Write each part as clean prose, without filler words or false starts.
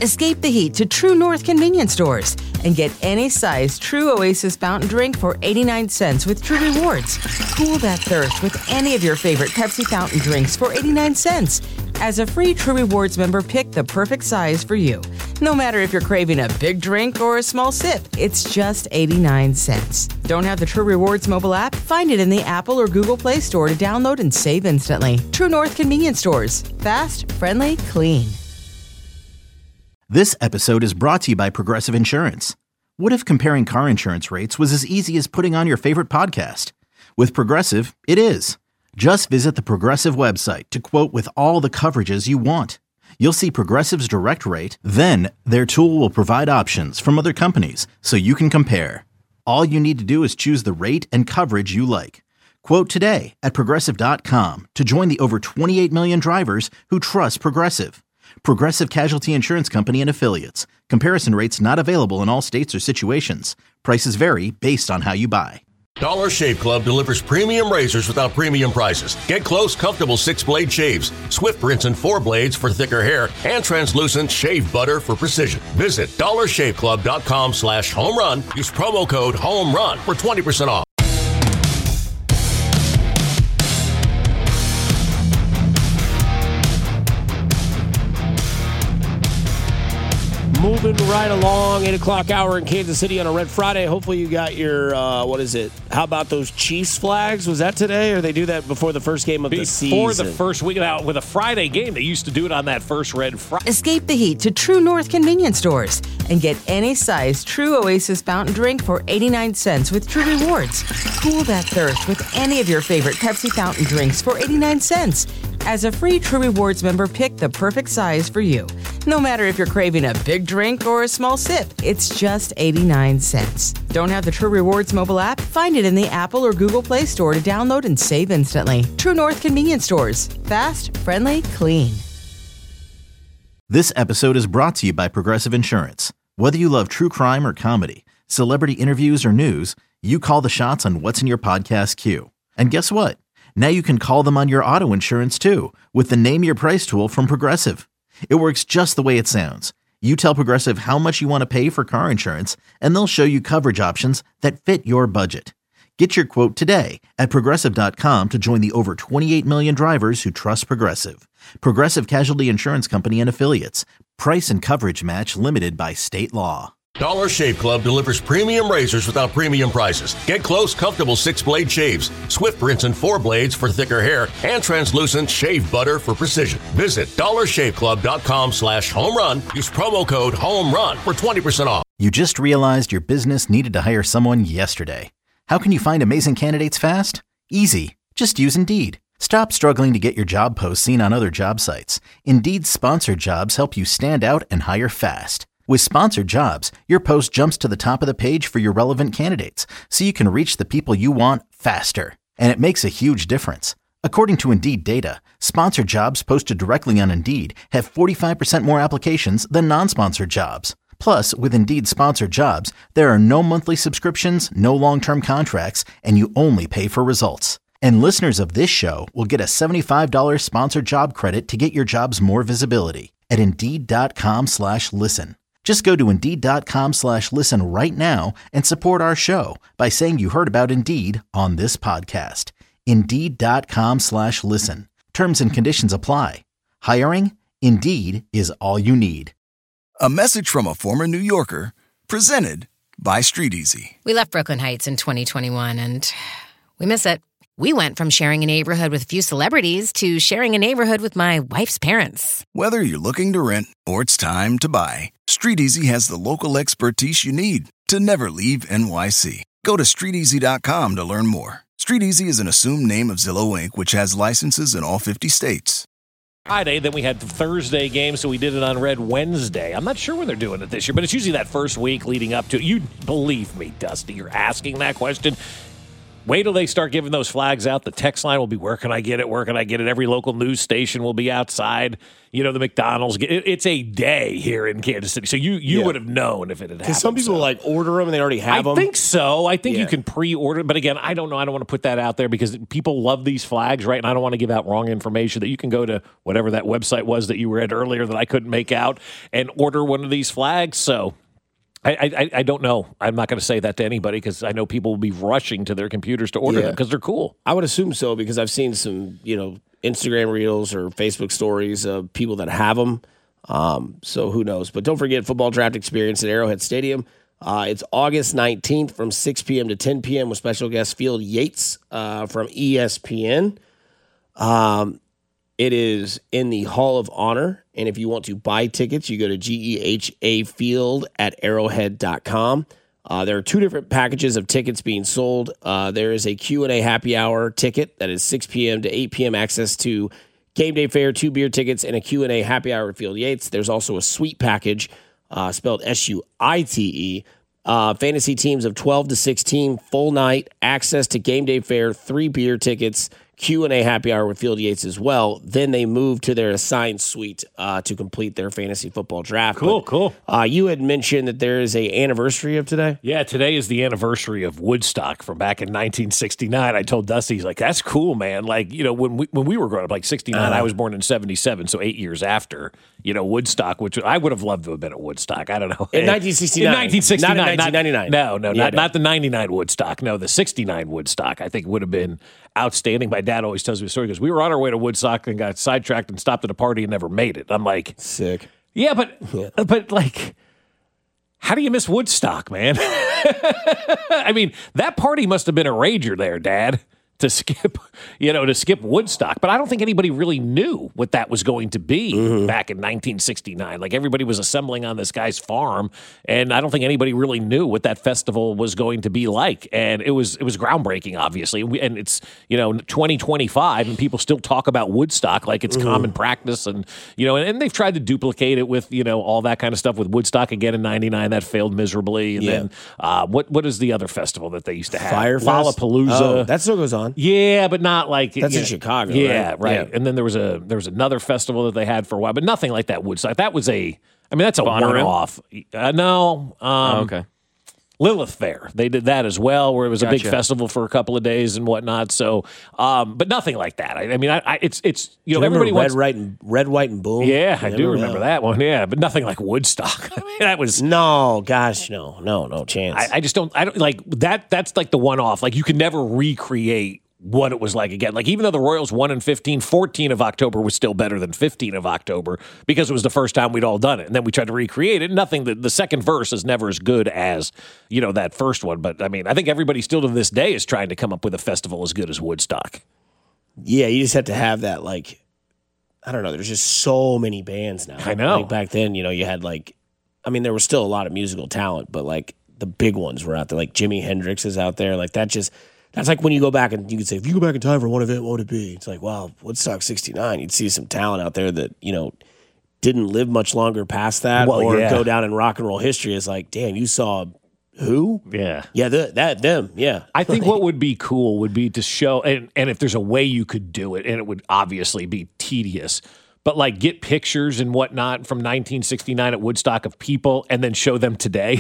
Escape the heat to True North convenience stores and get any size True Oasis fountain drink for 89 cents with True Rewards. Cool that thirst with any of your favorite Pepsi fountain drinks for 89 cents. As a free True Rewards member, pick the perfect size for you. No matter if you're craving a big drink or a small sip, it's just 89 cents. Don't have the True Rewards mobile app? Find it in the Apple or Google Play Store to download and save instantly. True North convenience stores. Fast, friendly, clean. This episode is brought to you by Progressive Insurance. What if comparing car insurance rates was as easy as putting on your favorite podcast? With Progressive, it is. Just visit the Progressive website to quote with all the coverages you want. You'll see Progressive's direct rate, then their tool will provide options from other companies so you can compare. All you need to do is choose the rate and coverage you like. Quote today at Progressive.com to join the over 28 million drivers who trust Progressive. Progressive Casualty Insurance Company and Affiliates. Comparison rates not available in all states or situations. Prices vary based on how you buy. Dollar Shave Club delivers premium razors without premium prices. Get close, comfortable 6-blade shaves, Swift rinse and 4 blades for thicker hair, and translucent shave butter for precision. Visit dollarshaveclub.com/homerun. Use promo code HOMERUN for 20% off. Moving right along, 8 o'clock hour in Kansas City on a Red Friday. Hopefully you got your, what is it? How about those Chiefs flags? Was that today, or they do that before the first game of the season? Before the first week out with a Friday game. They used to do it on that first Red Friday. Escape the heat to True North convenience stores and get any size True Oasis fountain drink for 89 cents with True Rewards. Cool that thirst with any of your favorite Pepsi fountain drinks for 89 cents. As a free True Rewards member, pick the perfect size for you. No matter if you're craving a big drink or a small sip, it's just 89 cents. Don't have the True Rewards mobile app? Find it in the Apple or Google Play Store to download and save instantly. True North convenience stores. Fast, friendly, clean. This episode is brought to you by Progressive Insurance. Whether you love true crime or comedy, celebrity interviews or news, you call the shots on what's in your podcast queue. And guess what? Now you can call them on your auto insurance too with the Name Your Price tool from Progressive. It works just the way it sounds. You tell Progressive how much you want to pay for car insurance, and they'll show you coverage options that fit your budget. Get your quote today at Progressive.com to join the over 28 million drivers who trust Progressive. Progressive Casualty Insurance Company and Affiliates. Price and coverage match limited by state law. Dollar Shave Club delivers premium razors without premium prices. Get close, comfortable 6-blade shaves, Swift rinse and 4 blades for thicker hair, and translucent shave butter for precision. Visit dollarshaveclub.com/homerun. Use promo code HOMERUN for 20% off. You just realized your business needed to hire someone yesterday. How can you find amazing candidates fast? Easy. Just use Indeed. Stop struggling to get your job posts seen on other job sites. Indeed's sponsored jobs help you stand out and hire fast. With sponsored jobs, your post jumps to the top of the page for your relevant candidates, so you can reach the people you want faster. And it makes a huge difference. According to Indeed data, sponsored jobs posted directly on Indeed have 45% more applications than non-sponsored jobs. Plus, with Indeed sponsored jobs, there are no monthly subscriptions, no long-term contracts, and you only pay for results. And listeners of this show will get a $75 sponsored job credit to get your jobs more visibility at Indeed.com/listen. Just go to Indeed.com/listen right now and support our show by saying you heard about Indeed on this podcast. Indeed.com/listen. Terms and conditions apply. Hiring? Indeed is all you need. A message from a former New Yorker, presented by StreetEasy. We left Brooklyn Heights in 2021 and we miss it. We went from sharing a neighborhood with a few celebrities to sharing a neighborhood with my wife's parents. Whether you're looking to rent or it's time to buy, StreetEasy has the local expertise you need to never leave NYC. Go to StreetEasy.com to learn more. StreetEasy is an assumed name of Zillow Inc., which has licenses in all 50 states. Friday, then we had the Thursday game, so we did it on Red Wednesday. I'm not sure when they're doing it this year, but it's usually that first week leading up to it. You believe me, Dusty, you're asking that question. Wait till they start giving those flags out. The text line will be, where can I get it? Where can I get it? Every local news station will be outside. The McDonald's. It's a day here in Kansas City. So you would have known if it had happened. Because some people order them and they already have them. I think so. I think you can pre-order. But again, I don't know. I don't want to put that out there because people love these flags, right? And I don't want to give out wrong information that you can go to whatever that website was that you read earlier that I couldn't make out and order one of these flags. So I don't know. I'm not going to say that to anybody because I know people will be rushing to their computers to order them because they're cool. I would assume so because I've seen some, Instagram reels or Facebook stories of people that have them. So who knows? But don't forget Football Draft Experience at Arrowhead Stadium. It's August 19th from 6 p.m. to 10 p.m. with special guest Field Yates from ESPN. It is in the Hall of Honor, and if you want to buy tickets, you go to GEHA Field at arrowhead.com. There are two different packages of tickets being sold. There is a Q&A happy hour ticket that is 6 p.m. to 8 p.m. access to Game Day Fare, 2 beer tickets, and a Q&A happy hour at Field Yates. There's also a suite package, spelled SUITE. Fantasy teams of 12 to 16, full night, access to Game Day Fare, 3 beer tickets, Q&A happy hour with Field Yates as well. Then they move to their assigned suite to complete their fantasy football draft. Cool. You had mentioned that there is a anniversary of today. Yeah, today is the anniversary of Woodstock from back in 1969. I told Dusty, he's like, that's cool, man. When we were growing up, 69, I was born in 77, so 8 years after, Woodstock, which I would have loved to have been at Woodstock. I don't know. In 1969. In 1969. Not in 1999. Not the 99 Woodstock. No, the 69 Woodstock, I think would have been outstanding. My dad always tells me a story because we were on our way to Woodstock and got sidetracked and stopped at a party and never made it. I'm like, sick. Yeah, but how do you miss Woodstock, man? I mean, that party must have been a rager there, Dad, to skip Woodstock. But I don't think anybody really knew what that was going to be back in 1969. Everybody was assembling on this guy's farm, and I don't think anybody really knew what that festival was going to be like. And it was groundbreaking, obviously. And it's 2025, and people still talk about Woodstock like it's common practice. And and they've tried to duplicate it with all that kind of stuff with Woodstock again in '99. That failed miserably. And then what is the other festival that they used to have? Firefest? Lollapalooza. Oh, that still goes on. Yeah, but not like that's in Chicago. Yeah, right. Yeah. And then there was another festival that they had for a while, but nothing like that Woodstock. That was that's a one-off. No. Okay. Lilith Fair. They did that as well, where it was a big festival for a couple of days and whatnot. So, but nothing like that. It's everybody wants Red, White, and Boom. Yeah, I do remember that one. Yeah, but nothing like Woodstock. That was no chance. I just don't. I don't like that. That's like the one-off. You can never recreate what it was like again. Even though the Royals won in 15, 14 of October was still better than 15 of October because it was the first time we'd all done it. And then we tried to recreate it. The second verse is never as good as, that first one. But I think everybody still to this day is trying to come up with a festival as good as Woodstock. Yeah, you just have to have that, I don't know, there's just so many bands now. I know. Back then, you had there was still a lot of musical talent, but the big ones were out there. Jimi Hendrix is out there. That's when you go back and you could say, if you go back in time for one event, what would it be? It's wow, Woodstock 69. You'd see some talent out there that, didn't live much longer past that go down in rock and roll history as damn, you saw who? Yeah. Yeah, them. Yeah. I think what would be cool would be to show, and if there's a way you could do it, and it would obviously be tedious, but get pictures and whatnot from 1969 at Woodstock of people and then show them today.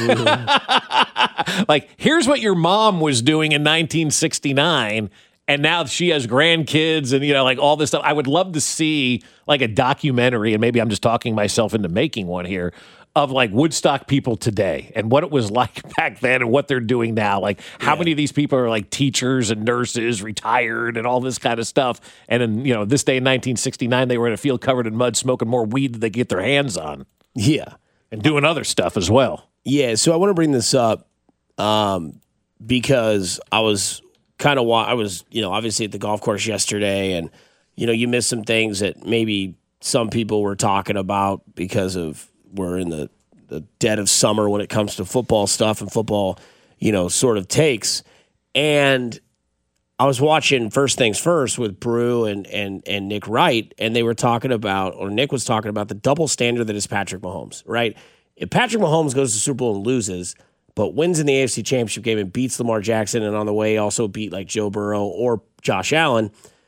Here's what your mom was doing in 1969, and now she has grandkids and, all this stuff. I would love to see a documentary, and maybe I'm just talking myself into making one here, of Woodstock people today and what it was like back then and what they're doing now. How many of these people are teachers and nurses, retired and all this kind of stuff. And in, this day in 1969, they were in a field covered in mud, smoking more weed than they could get their hands on. Yeah. And doing other stuff as well. Yeah. So I want to bring this up because I was obviously at the golf course yesterday and, you missed some things that maybe some people were talking about because of, we're in the dead of summer when it comes to football stuff and football, sort of takes. And I was watching First Things First with Brew and Nick Wright, and they were talking about, or Nick was talking about the double standard that is Patrick Mahomes, right? If Patrick Mahomes goes to the Super Bowl and loses, but wins in the AFC Championship game and beats Lamar Jackson and on the way also beat like Joe Burrow or Josh Allen,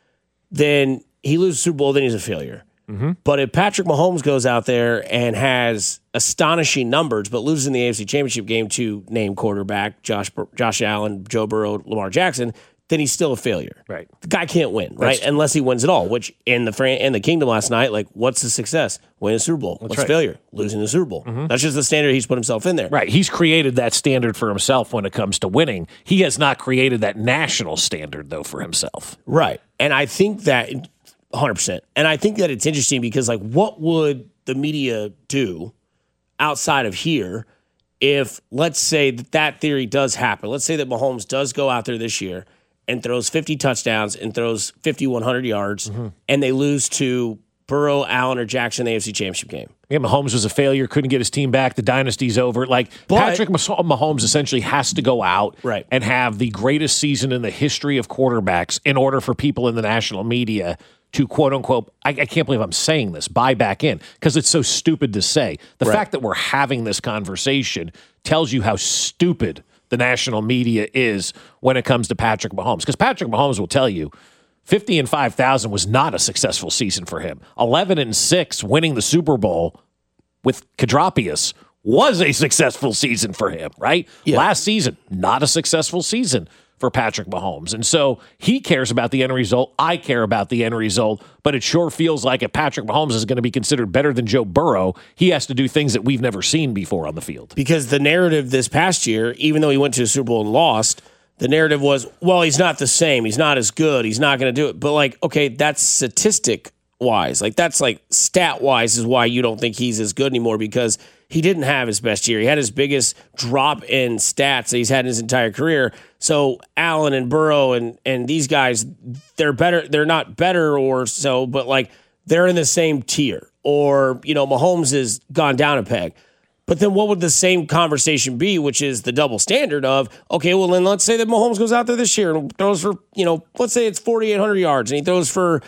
then he loses the Super Bowl, then he's a failure. Mm-hmm. But if Patrick Mahomes goes out there and has astonishing numbers but loses in the AFC Championship game to name quarterback Josh Allen, Joe Burrow, Lamar Jackson, then he's still a failure. Right. The guy can't win, right? Unless he wins it all, which in the Kingdom last night, like, what's the success? Winning a Super Bowl. What's failure? Losing the Super Bowl. Mm-hmm. That's just the standard he's put himself in there. Right. He's created that standard for himself when it comes to winning. He has not created that national standard, though, for himself. Right. And I think that 100%. And I think that it's interesting because, like, what would the media do outside of here if, let's say, that theory does happen? Let's say that Mahomes does go out there this year and throws 50 touchdowns and throws 5,100 yards, and they lose to Burrow, Allen, or Jackson in the AFC Championship game. Yeah, Mahomes was a failure, couldn't get his team back, the dynasty's over. Patrick Mahomes essentially has to go out and have the greatest season in the history of quarterbacks in order for people in the national media to, quote-unquote, I can't believe I'm saying this, buy back in, because it's so stupid to say. The fact that we're having this conversation tells you how stupid the national media is when it comes to Patrick Mahomes. Because Patrick Mahomes will tell you 50 and 5,000 was not a successful season for him. 11 and 6 winning the Super Bowl with Kadropius was a successful season for him, right? Yeah. Last season, not a successful season for Patrick Mahomes. And so he cares about the end result. I care about the end result. But it sure feels like if Patrick Mahomes is going to be considered better than Joe Burrow, he has to do things that we've never seen before on the field. Because the narrative this past year, even though he went to the Super Bowl and lost, the narrative was, well, he's not the same. He's not as good. He's not going to do it. But, like, okay, that's statistic-wise. Like, that's, like, stat-wise is why you don't think he's as good anymore, because he didn't have his best year. He had his biggest drop in stats that he's had in his entire career. So Allen and Burrow and these guys, they're better. They're not better or so, but, like, they're in the same tier. Or, you know, Mahomes has gone down a peg. But then what would the same conversation be, which is the double standard of, okay, well, then let's say that Mahomes goes out there this year and throws for, you know, let's say it's 4,800 yards and he throws for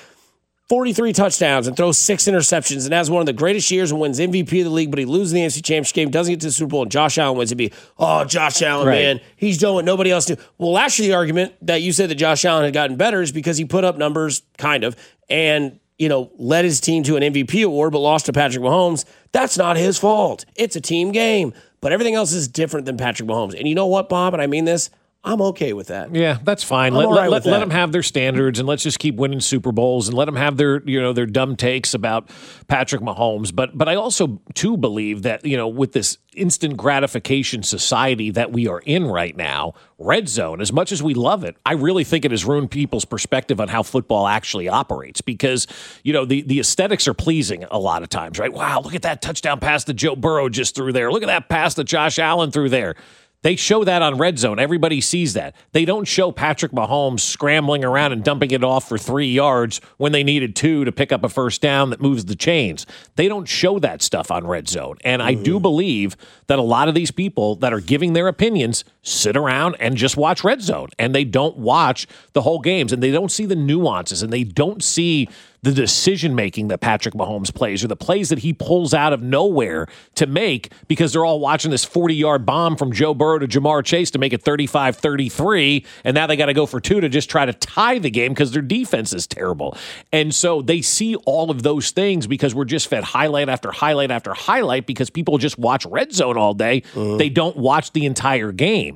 43 touchdowns and throws 6 interceptions and has one of the greatest years and wins MVP of the league, but he loses the AFC Championship game, doesn't get to the Super Bowl, and Josh Allen wins. It'd be, oh, Josh Allen, man, he's done what nobody else did. Well, actually, the argument that you said that Josh Allen had gotten better is because he put up numbers, kind of, and, you know, led his team to an MVP award, but lost to Patrick Mahomes. That's not his fault. It's a team game. But everything else is different than Patrick Mahomes. And you know what, Bob? And I mean this, I'm okay with that. Yeah, that's fine. Let them have their standards, and let's just keep winning Super Bowls, and let them have their, you know, their dumb takes about Patrick Mahomes. But I also too believe that, you know, with this instant gratification society that we are in right now, Red Zone, as much as we love it, I really think it has ruined people's perspective on how football actually operates, because, you know, the aesthetics are pleasing a lot of times, right? Wow, look at that touchdown pass that Joe Burrow just threw there. Look at that pass that Josh Allen threw there. They show that on Red Zone. Everybody sees that. They don't show Patrick Mahomes scrambling around and dumping it off for 3 yards when they needed 2 to pick up a first down that moves the chains. They don't show that stuff on Red Zone. And I do believe that a lot of these people that are giving their opinions sit around and just watch Red Zone. And they don't watch the whole games, and they don't see the nuances, and they don't see the decision-making that Patrick Mahomes plays, or the plays that he pulls out of nowhere to make, because they're all watching this 40-yard bomb from Joe Burrow to Jamar Chase to make it 35-33, and now they got to go for 2 to just try to tie the game because their defense is terrible. And so they see all of those things because we're just fed highlight after highlight after highlight because people just watch Red Zone all day. They don't watch the entire game.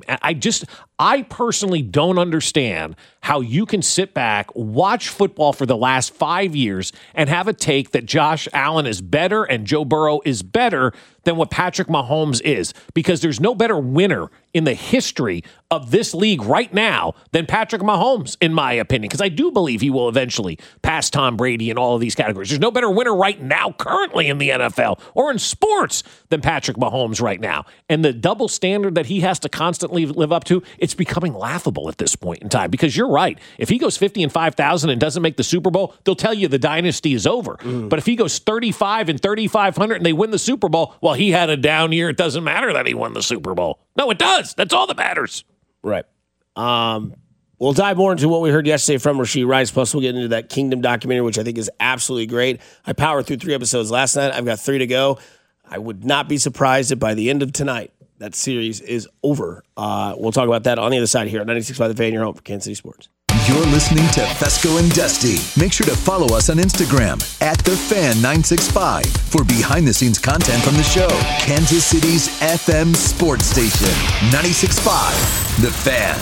I personally don't understand how you can sit back, watch football for the last 5 years, and have a take that Josh Allen is better and Joe Burrow is better than what Patrick Mahomes is, because there's no better winner in the history of this league right now than Patrick Mahomes, in my opinion, because I do believe he will eventually pass Tom Brady in all of these categories. There's no better winner right now currently in the NFL or in sports than Patrick Mahomes right now. And the double standard that he has to constantly live up to, it's becoming laughable at this point in time, because you're right. If he goes 50 and 5,000 and doesn't make the Super Bowl, they'll tell you the dynasty is over. But if he goes 35 and 3,500 and they win the Super Bowl, well, he had a down year. It doesn't matter that he won the Super Bowl. No, it does. That's all that matters. Right. We'll dive more into what we heard yesterday from Rashee Rice. Plus, we'll get into that Kingdom documentary, which I think is absolutely great. I powered through 3 episodes last night. I've got 3 to go. I would not be surprised if by the end of tonight that series is over. We'll talk about that on the other side here at 96.5 The Fan, your home for Kansas City sports. You're listening to Fesco and Dusty. Make sure to follow us on Instagram at TheFan965 for behind-the-scenes content from the show. Kansas City's FM sports station, 96.5 The Fan.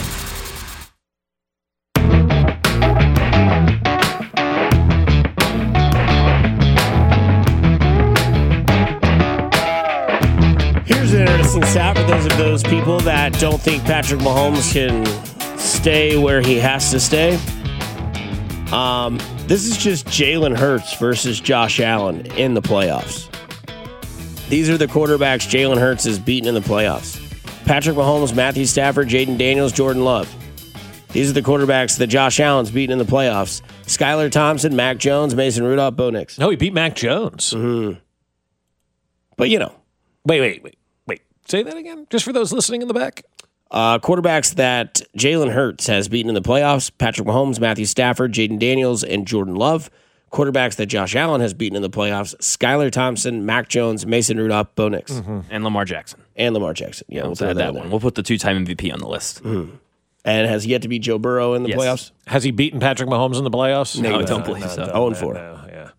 Here's an interesting stat for those people that don't think Patrick Mahomes can stay where he has to stay. This is just Jalen Hurts versus Josh Allen in the playoffs. These are the quarterbacks Jalen Hurts has beaten in the playoffs. Patrick Mahomes, Matthew Stafford, Jaden Daniels, Jordan Love. These are the quarterbacks that Josh Allen's beaten in the playoffs. Skylar Thompson, Mac Jones, Mason Rudolph, Bo Nix. No, he beat Mac Jones. Mm-hmm. But, you know. Wait. Say that again, just for those listening in the back. Quarterbacks that Jalen Hurts has beaten in the playoffs: Patrick Mahomes, Matthew Stafford, Jaden Daniels, and Jordan Love. Quarterbacks that Josh Allen has beaten in the playoffs: Skylar Thompson, Mac Jones, Mason Rudolph, Bo Nix. Mm-hmm. And Lamar Jackson. Yeah, we'll add that one. We'll put the 2-time MVP on the list. Mm-hmm. And has yet to beat Joe Burrow in the playoffs? Has he beaten Patrick Mahomes in the playoffs? No, I don't believe so. 0-4.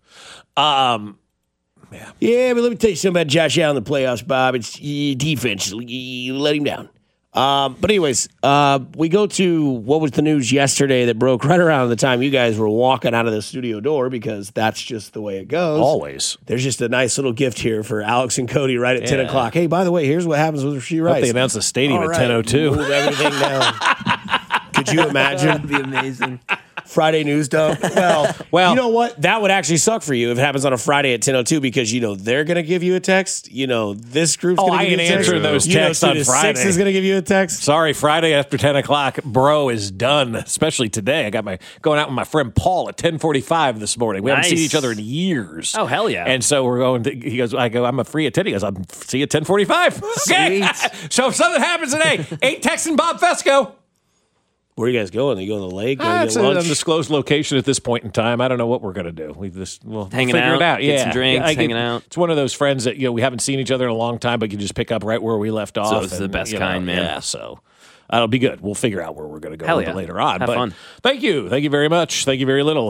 Yeah. Yeah, but let me tell you something about Josh Allen in the playoffs, Bob. It's defense. You let him down. But anyways, we go to what was the news yesterday that broke right around the time you guys were walking out of the studio door, because that's just the way it goes. Always. There's just a nice little gift here for Alex and Cody right at 10 o'clock. Hey, by the way, here's what happens with Rasheed Rice. They announced the stadium at 10:02. Move everything down. Could you imagine? That'd be amazing. Friday news dump. Well, you know what? That would actually suck for you if it happens on a Friday at 10:02, because they're going to give you a text. This group's going to give you a text. I ain't answering those texts on Friday. 6 is going to give you a text. Sorry, Friday after 10 o'clock, bro, is done. Especially today. I got going out with my friend Paul at 10:45 this morning. We haven't seen each other in years. Oh, hell yeah. And so we're going to, he goes, I'm a free at 10. He goes, I'm see you at 10:45. Okay. So if something happens today, ain't texting Bob Fesco. Where are you guys going? Are you going to the lake? It's an undisclosed location at this point in time. I don't know what we're going to do. We'll hanging figure out, it out. get some drinks, hanging out. It's one of those friends that we haven't seen each other in a long time, but you just pick up right where we left off. So it's the best kind, man. Yeah, so that'll be good. We'll figure out where we're going to go later on. Have fun. Thank you very much. Thank you very little.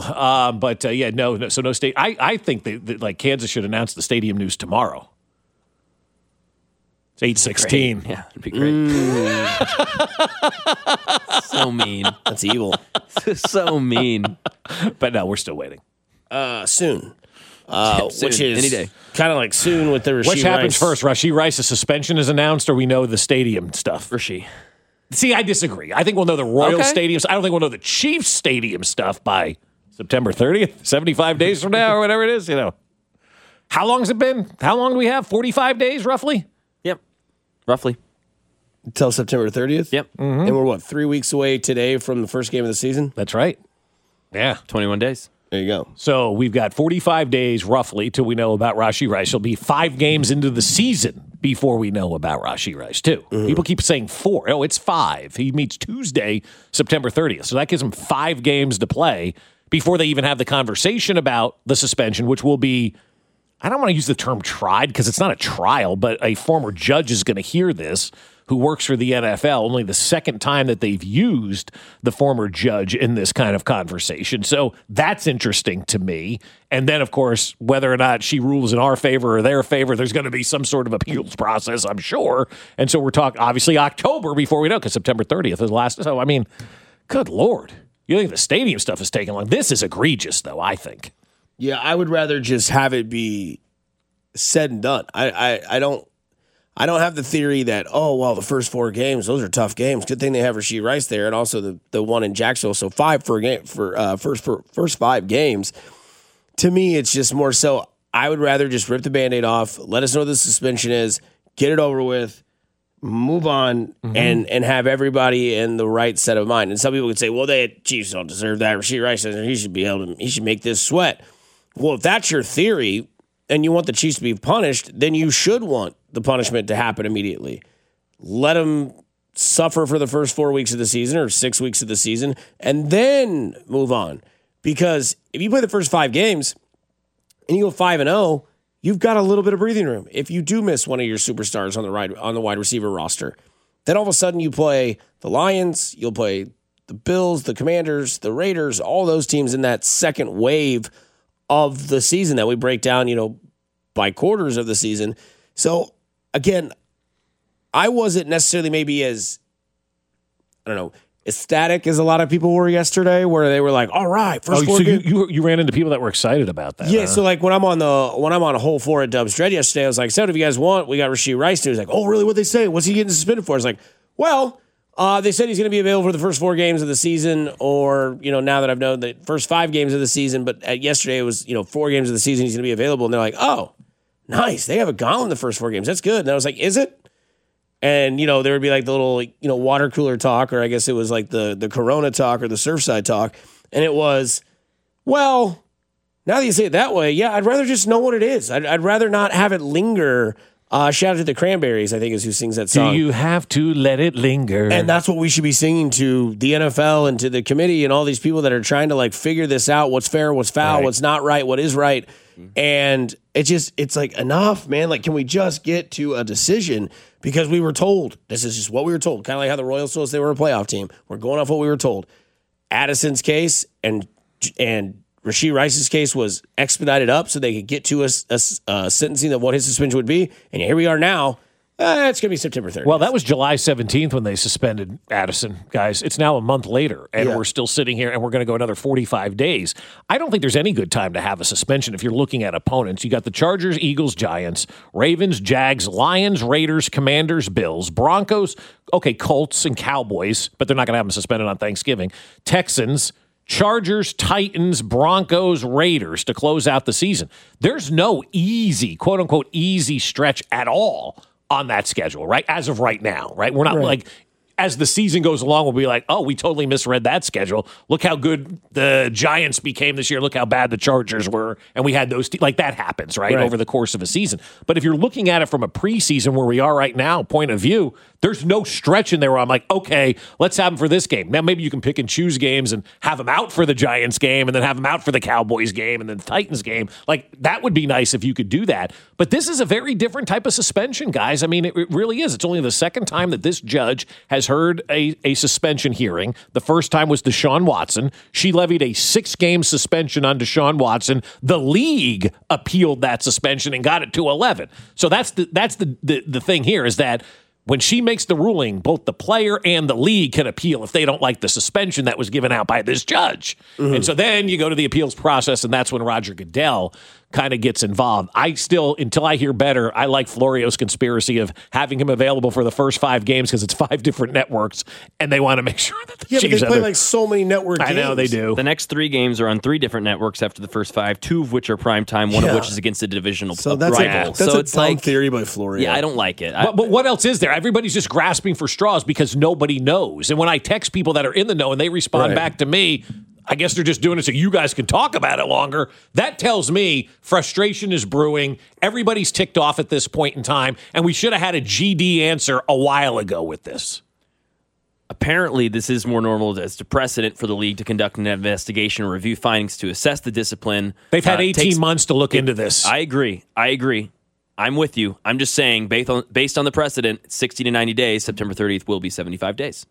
No state. I think that Kansas should announce the stadium news tomorrow. It's 8:16. Yeah, it'd be great. So mean. That's evil. So mean. But no, we're still waiting. Soon. Soon. Which is Any day. Kind of like soon with the Rasheed Rice. Which happens first? Rasheed Rice's suspension is announced, or we know the stadium stuff? Rasheed. See, I disagree. I think we'll know the Royal stadiums. I don't think we'll know the Chiefs stadium stuff by September 30th, 75 days from now, or whatever it is. How long has it been? How long do we have? 45 days, roughly? Yep. Roughly. Until September 30th? Yep. Mm-hmm. And we're, 3 weeks away today from the first game of the season? That's right. Yeah. 21 days. There you go. So we've got 45 days, roughly, till we know about Rasheed Rice. It'll be 5 games into the season before we know about Rasheed Rice, too. Mm-hmm. People keep saying 4. Oh, it's 5. He meets Tuesday, September 30th. So that gives him 5 games to play before they even have the conversation about the suspension, which will be, I don't want to use the term tried because it's not a trial, but a former judge is going to hear this who works for the NFL, only the second time that they've used the former judge in this kind of conversation. So that's interesting to me. And then, of course, whether or not she rules in our favor or their favor, there's going to be some sort of appeals process, I'm sure. And so we're talking, obviously, October before we know, because September 30th is the last. So, I mean, good Lord. You think the stadium stuff is taking long? This is egregious, though, I think. Yeah, I would rather just have it be said and done. I don't have the theory that, the first 4 games, those are tough games. Good thing they have Rasheed Rice there, and also the one in Jacksonville. So 5 for a game for first 5 games. To me, it's just more so. I would rather just rip the Band-Aid off, let us know what the suspension is, get it over with, move on, and have everybody in the right set of mind. And some people could say, well, the Chiefs don't deserve that. Rasheed Rice says he should make this sweat. Well, if that's your theory and you want the Chiefs to be punished, then you should want the punishment to happen immediately. Let them suffer for the first 4 weeks of the season or 6 weeks of the season and then move on. Because if you play the first 5 games and you go 5-0, you've got a little bit of breathing room. If you do miss one of your superstars on the wide receiver roster, then all of a sudden you play the Lions, you'll play the Bills, the Commanders, the Raiders, all those teams in that second wave of the season that we break down, by quarters of the season. So again, I wasn't necessarily maybe as, ecstatic as a lot of people were yesterday, where they were like, all right, first four games. You ran into people that were excited about that. Yeah, so like when I'm on a hole 4 at Dub's Dread yesterday, I was like, so if you guys want, we got Rashee Rice too. He's like, oh, really? What'd they say? What's he getting suspended for? I was like, well, they said he's going to be available for the first 4 games of the season, or, now that I've known the first 5 games of the season, but yesterday it was, 4 games of the season he's going to be available. And they're like, oh, nice. They have a gone in the first 4 games. That's good. And I was like, is it? And, there would be like the little, water cooler talk, or I guess it was like the Corona talk or the Surfside talk. And it was, well, now that you say it that way, yeah, I'd rather just know what it is. I'd rather not have it linger. Shout out to the Cranberries, I think is who sings that song. Do you have to let it linger? And that's what we should be singing to the NFL and to the committee and all these people that are trying to figure this out. What's fair, what's foul, what's not right, what is right. And it's like, enough, man. Like, can we just get to a decision? Because we were told, this is just what we were told. Kind of like how the Royals told us they were a playoff team. We're going off what we were told. Addison's case and Rashee Rice's case was expedited up so they could get to a sentencing of what his suspension would be. And here we are now. It's going to be September 30th. Well, that was July 17th when they suspended Addison, guys. It's now a month later, and we're still sitting here, and we're going to go another 45 days. I don't think there's any good time to have a suspension if you're looking at opponents. You got the Chargers, Eagles, Giants, Ravens, Jags, Lions, Raiders, Commanders, Bills, Broncos, Colts, and Cowboys, but they're not going to have them suspended on Thanksgiving, Texans, Chargers, Titans, Broncos, Raiders to close out the season. There's no easy, quote-unquote, easy stretch at all on that schedule, right? As of right now, right? We're not like, as the season goes along, we'll be like, oh, we totally misread that schedule. Look how good the Giants became this year. Look how bad the Chargers were. And we had those, that happens, right? Over the course of a season. But if you're looking at it from a preseason where we are right now, point of view, there's no stretch in there where I'm like, okay, let's have them for this game. Now, maybe you can pick and choose games and have them out for the Giants game and then have them out for the Cowboys game and then the Titans game. Like, that would be nice if you could do that. But this is a very different type of suspension, guys. I mean, it really is. It's only the second time that this judge has heard a suspension hearing. The first time was Deshaun Watson. She levied a 6-game suspension on Deshaun Watson. The league appealed that suspension and got it to 11. So that's the thing here is that when she makes the ruling, both the player and the league can appeal if they don't like the suspension that was given out by this judge. Mm-hmm. And so then you go to the appeals process, and that's when Roger Goodell kind of gets involved. I still, until I hear better, I like Florio's conspiracy of having him available for the first 5 games because it's 5 different networks, and they want to make sure that the Chiefs... Yeah, but they play like so many network games. I know, they do. The next 3 games are on 3 different networks after the first 5, 2 of which are primetime, one of which is against a divisional rival. So it's like theory by Florio. Yeah, I don't like it. But what else is there? Everybody's just grasping for straws because nobody knows. And when I text people that are in the know and they respond back to me, I guess they're just doing it so you guys can talk about it longer. That tells me frustration is brewing. Everybody's ticked off at this point in time, and we should have had a GD answer a while ago with this. Apparently, this is more normal as a precedent for the league to conduct an investigation or review findings to assess the discipline. They've had 18 months to look into this. I agree. I'm with you. I'm just saying, based on the precedent, 60 to 90 days, September 30th will be 75 days.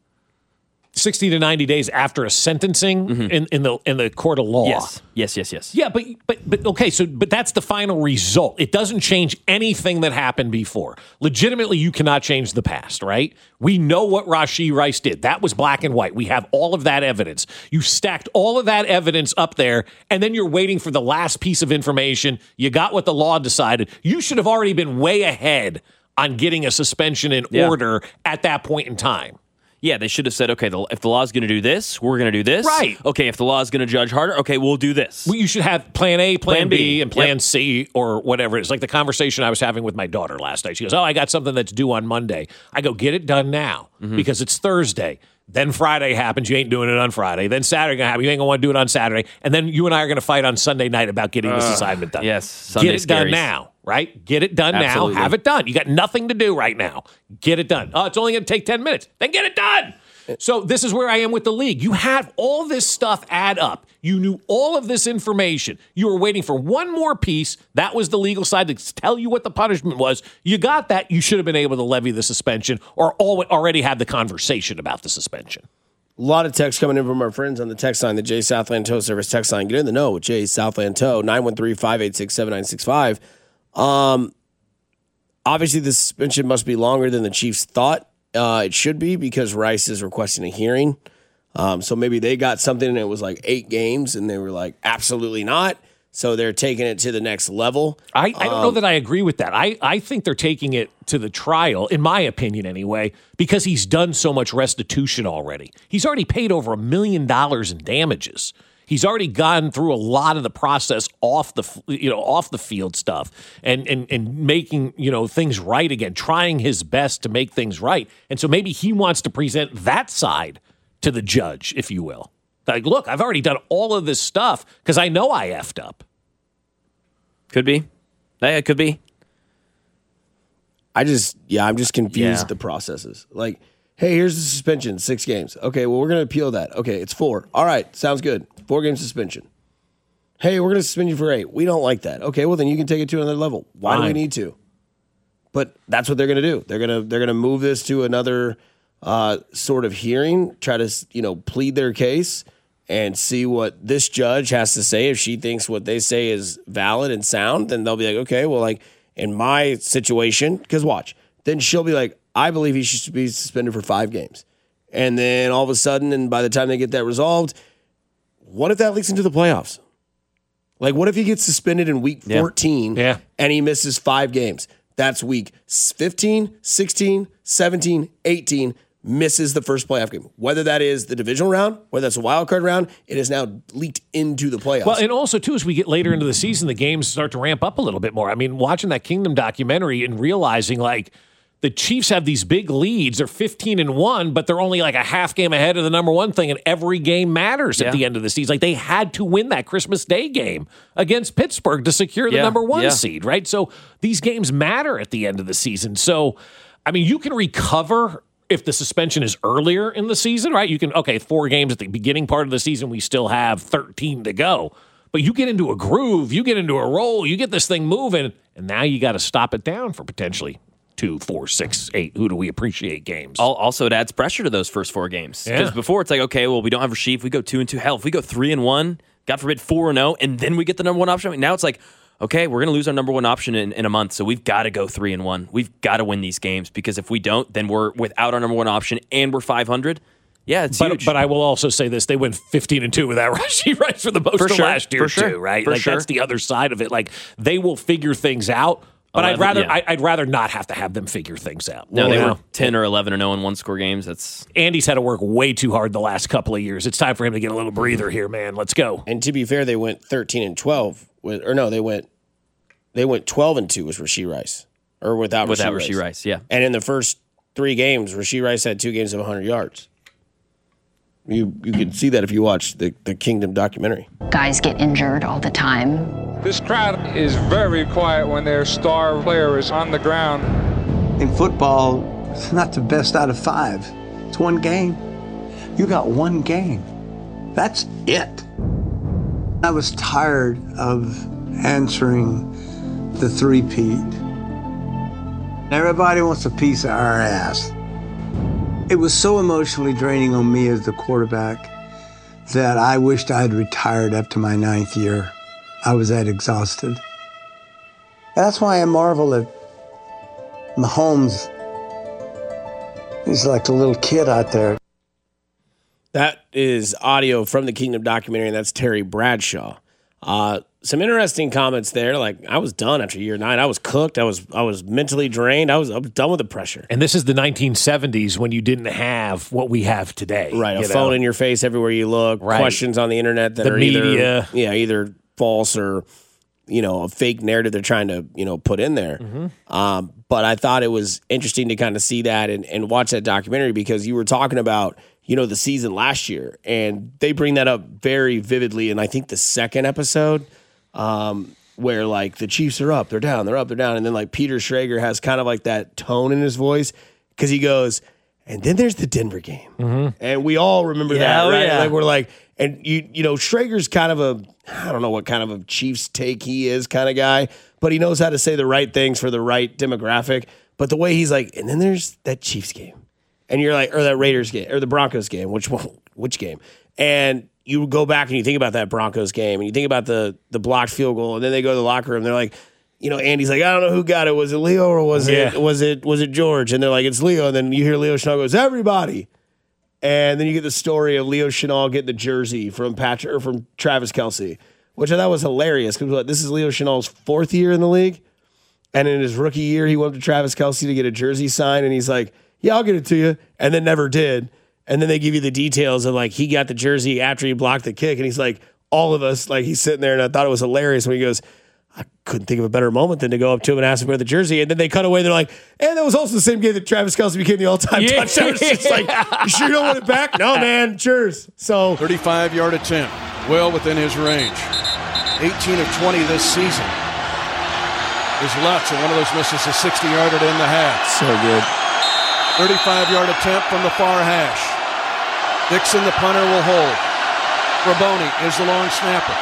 60 to 90 days after a sentencing in the court of law. Yes. Yeah, but okay, but that's the final result. It doesn't change anything that happened before. Legitimately, you cannot change the past, right? We know what Rashee Rice did. That was black and white. We have all of that evidence. You stacked all of that evidence up there, and then you're waiting for the last piece of information. You got what the law decided. You should have already been way ahead on getting a suspension in order at that point in time. Yeah, they should have said, okay, if the law is going to do this, we're going to do this. Right. Okay, if the law is going to judge harder, okay, we'll do this. Well, you should have plan A, plan B, and plan C, or whatever. It's like the conversation I was having with my daughter last night. She goes, I got something that's due on Monday. I go, get it done now because it's Thursday. Then Friday happens. You ain't doing it on Friday. Then Saturday going to happen. You ain't going to want to do it on Saturday. And then you and I are going to fight on Sunday night about getting this assignment done. Yes. Sunday Get it done now, right? Get it done now. Have it done. You got nothing to do right now. Get it done. Oh, it's only going to take 10 minutes. Then get it done. So this is where I am with the league. You had all this stuff add up. You knew all of this information. You were waiting for one more piece. That was the legal side to tell you what the punishment was. You got that. You should have been able to levy the suspension or already had the conversation about the suspension. A lot of texts coming in from our friends on the text line, the Jay Southland Tow Service text line. Get in the know with Jay Southland Tow, 913-586-7965. Obviously, the suspension must be longer than the Chiefs thought it should be because Rice is requesting a hearing. So maybe they got something and it was like 8 games and they were like, absolutely not. So they're taking it to the next level. I don't know that I agree with that. I think they're taking it to the trial, in my opinion anyway, because he's done so much restitution already. He's already paid over $1 million in damages. He's already gone through a lot of the process off the field stuff and making, things right again, trying his best to make things right. And so maybe he wants to present that side to the judge, if you will. Like, look, I've already done all of this stuff because I know I effed up. Could be. Yeah, it could be. I'm just confused at the processes. Like, hey, here's the suspension, 6 games. Okay, well, we're going to appeal that. Okay, it's 4. All right, sounds good. 4-game suspension. Hey, we're going to suspend you for 8. We don't like that. Okay, well, then you can take it to another level. Why do we need to? But that's what they're going to do. They're going to move this to another sort of hearing, try to, plead their case and see what this judge has to say. If she thinks what they say is valid and sound, then they'll be like, okay, well, like in my situation, because watch, then she'll be like, I believe he should be suspended for 5 games. And then all of a sudden, and by the time they get that resolved, what if that leaks into the playoffs? Like, what if he gets suspended in week 14 and he misses 5 games? That's week 15, 16, 17, 18, misses the first playoff game. Whether that is the divisional round, whether that's a wild card round, it is now leaked into the playoffs. Well, and also, too, as we get later into the season, the games start to ramp up a little bit more. I mean, watching that Kingdom documentary and realizing, like, the Chiefs have these big leads. They're 15-1, but they're only like a half game ahead of the number 1 thing, and every game matters at the end of the season. Like, they had to win that Christmas Day game against Pittsburgh to secure the number 1 seed, right? So these games matter at the end of the season. So, I mean, you can recover if the suspension is earlier in the season, right? You can, 4 games at the beginning part of the season, we still have 13 to go. But you get into a groove, you get into a roll, you get this thing moving, and now you got to stop it down for potentially 2, 4, 6, 8. Who do we appreciate games? Also, it adds pressure to those first 4 games. Because before it's like, okay, well, we don't have Rasheed. If we go 2-2, hell, if we go 3-1, God forbid 4-0, and then we get the number 1 option. Now it's like, okay, we're going to lose our number 1 option in a month, so we've got to go 3-1. We've got to win these games because if we don't, then we're without our number 1 option and we're 500. Yeah, it's huge. But I will also say this: they went 15-2 without Rasheed Rice for the most of last year too, right? Like that's the other side of it. Like they will figure things out. But 11, I'd rather not have to have them figure things out. No, they were 10 or 11 or 0 in 1-score games. Andy's had to work way too hard the last couple of years. It's time for him to get a little breather here, man. Let's go. And to be fair, they went 13-12 they went 12-2 with Rasheed Rice or without Rasheed Rice. Yeah. And in the first 3 games, Rasheed Rice had 2 games of 100 yards. You can see that if you watch the Kingdom documentary. Guys get injured all the time. This crowd is very quiet when their star player is on the ground. In football, it's not the best out of 5. It's 1 game. You got 1 game. That's it. I was tired of answering the 3-peat. Everybody wants a piece of our ass. It was so emotionally draining on me as the quarterback that I wished I had retired after my 9th year. I was that exhausted. That's why I marvel at Mahomes. He's like a little kid out there. That is audio from the Kingdom documentary, and that's Terry Bradshaw. Some interesting comments there. Like, I was done after year 9. I was cooked. I was mentally drained. I was done with the pressure. And this is the 1970s when you didn't have what we have today. Right, a phone in your face everywhere you look, questions on the internet that are media. either false or, a fake narrative they're trying to, put in there. Mm-hmm. But I thought it was interesting to kind of see that and watch that documentary because you were talking about, the season last year. And they bring that up very vividly in, I think, the 2nd episode where, like, the Chiefs are up, they're down, they're up, they're down. And then, like, Peter Schrager has kind of like that tone in his voice because he goes, And then there's the Denver game. And we all remember that, right? Yeah. Like we're like, and you know, Schrager's kind of I don't know what kind of a Chiefs take he is kind of guy, but he knows how to say the right things for the right demographic. But the way he's like, and then there's that Chiefs game. And you're like, or that Raiders game, or the Broncos game, which game? And you go back and you think about that Broncos game, and you think about the blocked field goal, and then they go to the locker room. They're like, you know, Andy's like, I don't know who got it. Was it Leo or was it George? And they're like, it's Leo. And then you hear Leo Chenal goes, everybody. And then you get the story of Leo Chenal getting the jersey from Travis Kelce, which I thought was hilarious because this is Leo Chenal's 4th year in the league, and in his rookie year, he went up to Travis Kelce to get a jersey signed, and he's like, yeah, I'll get it to you, and then never did. And then they give you the details of like he got the jersey after he blocked the kick, and he's like, all of us, like he's sitting there, and I thought it was hilarious when he goes, I couldn't think of a better moment than to go up to him and ask him for the jersey, and then they cut away. They're like, and that was also the same game that Travis Kelce became the all-time touchdown. It's just like, you sure you don't want it back? No, man, cheers. So 35-yard attempt, well within his range. 18 of 20 this season. Is Lutz, and one of those misses a 60-yarder to end the half. So good. 35-yard attempt from the far hash. Dixon, the punter, will hold. Raboni is the long snapper.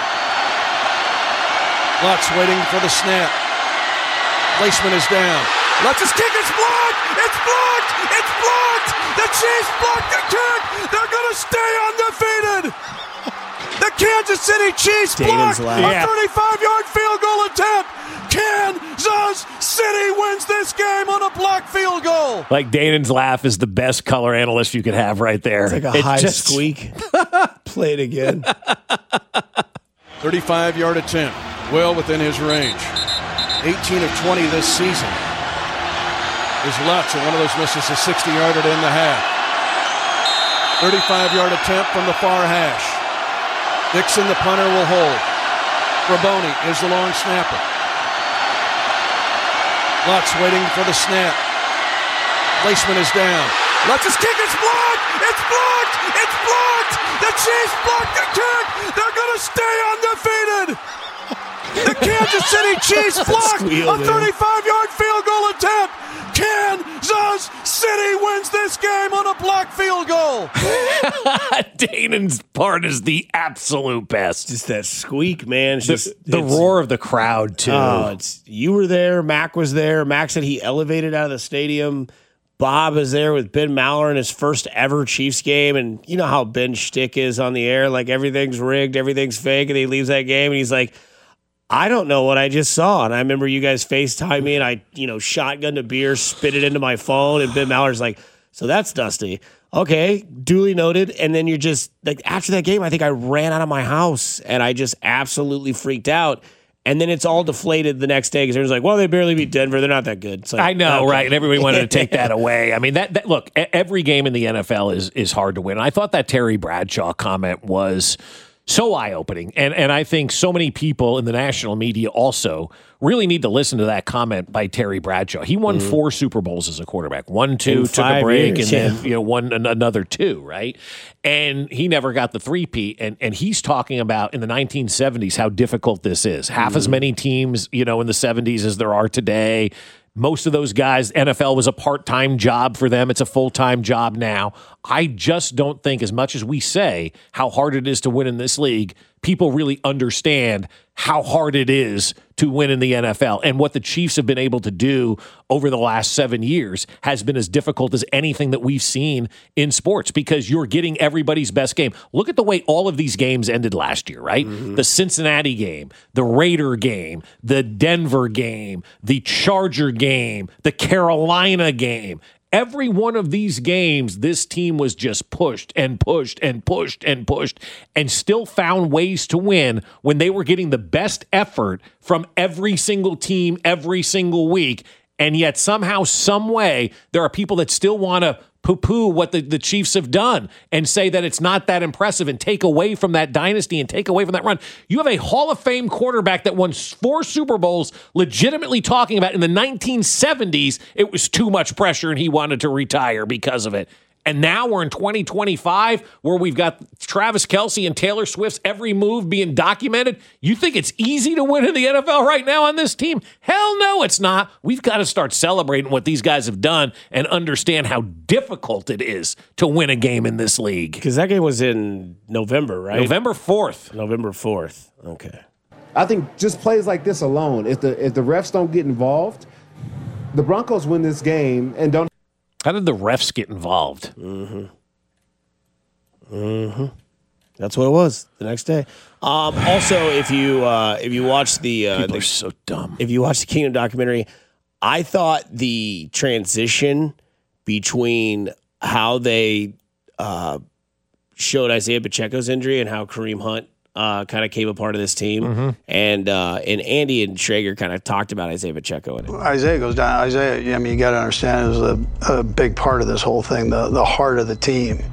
Lutz waiting for the snap. Placement is down. Lutz's kick is blocked! It's blocked! It's blocked! The Chiefs blocked the kick! They're going to stay undefeated! The Kansas City Chiefs blocked a 35-yard field goal attempt! Kansas City wins this game on a blocked field goal. Like Danon's laugh is the best color analyst you could have right there. It's like a high squeak. Play it again. 35-yard attempt, well within his range. 18 of 20 this season. Is Lutz, and one of those misses a 60-yarder to end the half. 35-yard attempt from the far hash. Dixon, the punter, will hold. Raboni is the long snapper. Lutz waiting for the snap. Placement is down. Lutz's kick is blocked! It's blocked! It's blocked! The Chiefs blocked the kick! They're going to stay undefeated! The Kansas City Chiefs blocked a 35-yard field goal attempt! Kansas City wins this game on a blocked field goal! Danon's part is the absolute best. Just that squeak, man. It's the roar of the crowd, too. Oh, you were there. Mac was there. Mac said he elevated out of the stadium. Bob is there with Ben Maller in his first ever Chiefs game. And you know how Ben's shtick is on the air. Like, everything's rigged, everything's fake. And he leaves that game, and he's like, I don't know what I just saw. And I remember you guys FaceTime me, and I, shotgunned a beer, spit it into my phone. And Ben Maller's like, so that's Dusty. Okay, duly noted. And then you're just like, after that game, I think I ran out of my house and I just absolutely freaked out. And then it's all deflated the next day because everyone's like, well, they barely beat Denver. They're not that good. It's like, I know, okay. right? And everybody wanted to take that away. I mean, that look, every game in the NFL is hard to win. I thought that Terry Bradshaw comment was so eye-opening. And I think so many people in the national media also really need to listen to that comment by Terry Bradshaw. He won 4 Super Bowls as a quarterback. 1, 2, took a break, and then won another 2, right? And he never got the three-peat. And he's talking about in the 1970s how difficult this is. Half as many teams, in the 70s as there are today. Most of those guys, NFL was a part-time job for them. It's a full-time job now. I just don't think, as much as we say how hard it is to win in this league, people really understand how hard it is to win in the NFL. And what the Chiefs have been able to do over the last 7 years has been as difficult as anything that we've seen in sports, because you're getting everybody's best game. Look at the way all of these games ended last year, right? The Cincinnati game, the Raider game, the Denver game, the Charger game, the Carolina game. Every one of these games, this team was just pushed and pushed and pushed and pushed and still found ways to win when they were getting the best effort from every single team every single week. And yet somehow, some way, there are people that still want to poo-poo what the Chiefs have done and say that it's not that impressive and take away from that dynasty and take away from that run. You have a Hall of Fame quarterback that won 4 Super Bowls, legitimately talking about in the 1970s, it was too much pressure and he wanted to retire because of it. And now we're in 2025 where we've got Travis Kelce and Taylor Swift's every move being documented. You think it's easy to win in the NFL right now on this team? Hell no, it's not. We've got to start celebrating what these guys have done and understand how difficult it is to win a game in this league. Because that game was in November, right? November 4th. November 4th. Okay. I think just plays like this alone, if the refs don't get involved, the Broncos win this game and don't. How did the refs get involved? That's what it was the next day. Also, if you watch the people are so dumb. If you watch the Kingdom documentary, I thought the transition between how they showed Isaiah Pacheco's injury and how Kareem Hunt kind of came a part of this team, and Andy and Schrager kind of talked about Isaiah Pacheco in it. Isaiah goes down. Isaiah, I mean, you got to understand, is a big part of this whole thing, the heart of the team.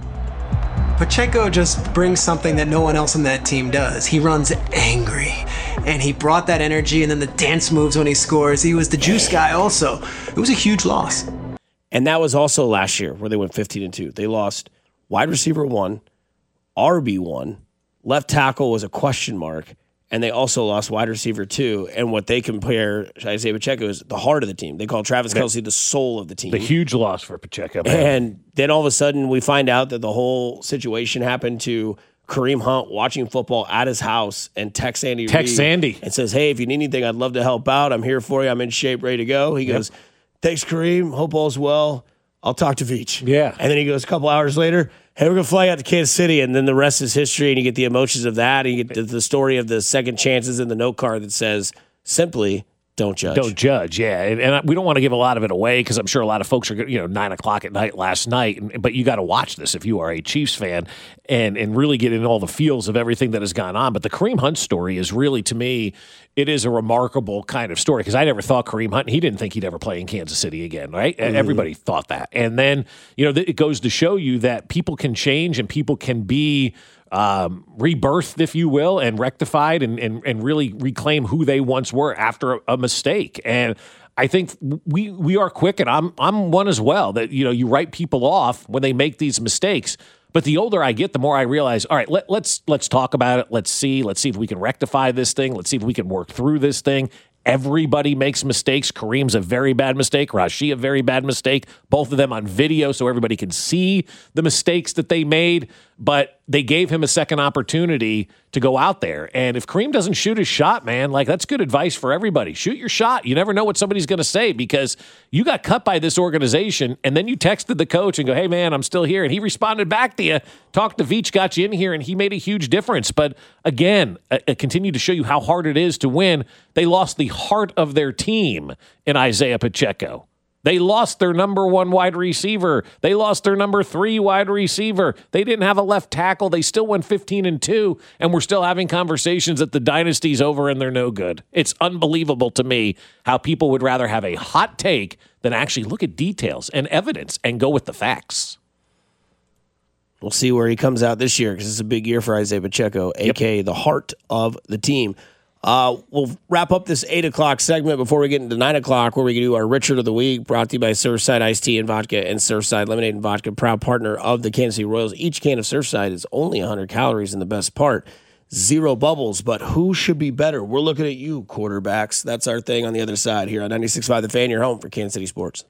Pacheco just brings something that no one else on that team does. He runs angry, and he brought that energy, and then the dance moves when he scores. He was the juice guy also. It was a huge loss. And that was also last year where they went 15-2. They lost wide receiver 1, RB1, left tackle was a question mark, and they also lost wide receiver 2. And what they compare Isaiah Pacheco is the heart of the team. They call Travis Kelce the soul of the team. The huge loss for Pacheco. Man. And then all of a sudden we find out that the whole situation happened to Kareem Hunt watching football at his house and texts Andy Reid and says, hey, if you need anything, I'd love to help out. I'm here for you. I'm in shape, ready to go. He goes, thanks, Kareem. Hope all's well. I'll talk to Veach. Yeah. And then he goes a couple hours later, hey, we're going to fly out to Kansas City. And then the rest is history, and you get the emotions of that. And you get the story of the second chances in the note card that says, simply, don't judge. Don't judge, yeah. And we don't want to give a lot of it away because I'm sure a lot of folks are, 9 o'clock at night last night. But you got to watch this if you are a Chiefs fan and really get in all the feels of everything that has gone on. But the Kareem Hunt story is really, to me, it is a remarkable kind of story because I never thought Kareem Hunt, he didn't think he'd ever play in Kansas City again, right? Mm-hmm. Everybody thought that. And then, it goes to show you that people can change and people can be rebirthed, if you will, and rectified and really reclaim who they once were after a mistake. And I think we are quick, and I'm one as well, that you write people off when they make these mistakes. But the older I get, the more I realize, all right, let's talk about it. Let's see if we can rectify this thing. Let's see if we can work through this thing. Everybody makes mistakes. Kareem's a very bad mistake. Rashee, a very bad mistake. Both of them on video so everybody can see the mistakes that they made. But they gave him a second opportunity to go out there. And if Kareem doesn't shoot his shot, man, that's good advice for everybody. Shoot your shot. You never know what somebody's going to say because you got cut by this organization, and then you texted the coach and go, hey, man, I'm still here. And he responded back to you, talked to Veach, got you in here, and he made a huge difference. But again, I continue to show you how hard it is to win. They lost the heart of their team in Isaiah Pacheco. They lost their number 1 wide receiver. They lost their number 3 wide receiver. They didn't have a left tackle. They still went 15-2, and we're still having conversations that the dynasty's over and they're no good. It's unbelievable to me how people would rather have a hot take than actually look at details and evidence and go with the facts. We'll see where he comes out this year because it's a big year for Isaiah Pacheco, a.k.a. the heart of the team. We'll wrap up this 8 o'clock segment before we get into 9 o'clock, where we can do our Richard of the Week, brought to you by Surfside Iced Tea and Vodka and Surfside Lemonade and Vodka, proud partner of the Kansas City Royals. Each can of Surfside is only 100 calories, and the best part, 0 bubbles. But who should be better? We're looking at you, quarterbacks. That's our thing on the other side here on 96.5 The Fan, your home for Kansas City sports.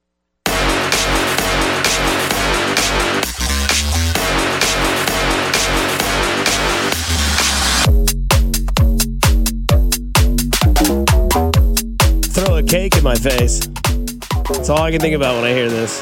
Throw a cake in my face. That's all I can think about when I hear this.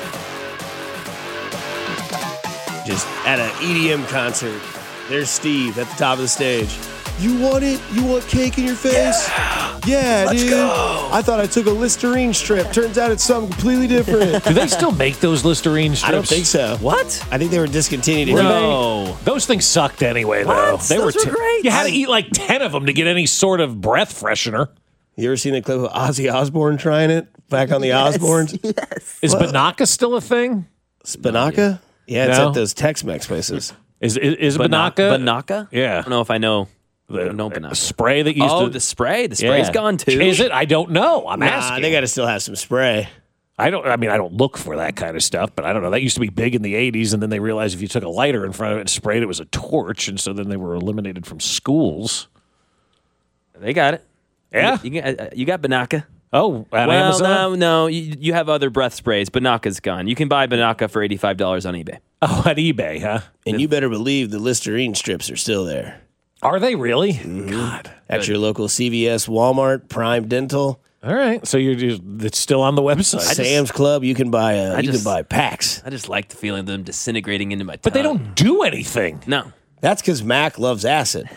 Just at an EDM concert, there's Steve at the top of the stage. You want it? You want cake in your face? Yeah, let's dude. Go. I thought I took a Listerine strip. Turns out it's something completely different. Do they still make those Listerine strips? I don't think so. What? I think they were discontinued. No. Those things sucked anyway, though. What? Those were great. You had to eat like 10 of them to get any sort of breath freshener. You ever seen the clip of Ozzy Osbourne trying it back on the Osbournes? Yes. Is Banaka still a thing? Spanaka? Yeah, it's at those Tex-Mex places. Is Banaka? Banaka? Yeah. I don't know if I know. The spray that used to... the spray. The spray's gone too. Is it? I don't know. I'm asking. They got to still have some spray. I don't look for that kind of stuff, but I don't know. That used to be big in the 80s, and then they realized if you took a lighter in front of it and sprayed it was a torch, and so then they were eliminated from schools. They got it. Yeah? You got Banaka. Oh, at Amazon? No. You have other breath sprays. Banaka's gone. You can buy Banaka for $85 on eBay. Oh, at eBay, huh? And you better believe the Listerine strips are still there. Are they really? Mm-hmm. God. At your local CVS, Walmart, Prime Dental. All right, so it's still on the website. Sam's Club, you can buy packs. I just like the feeling of them disintegrating into my tongue. But they don't do anything. No. That's because Mac loves acid.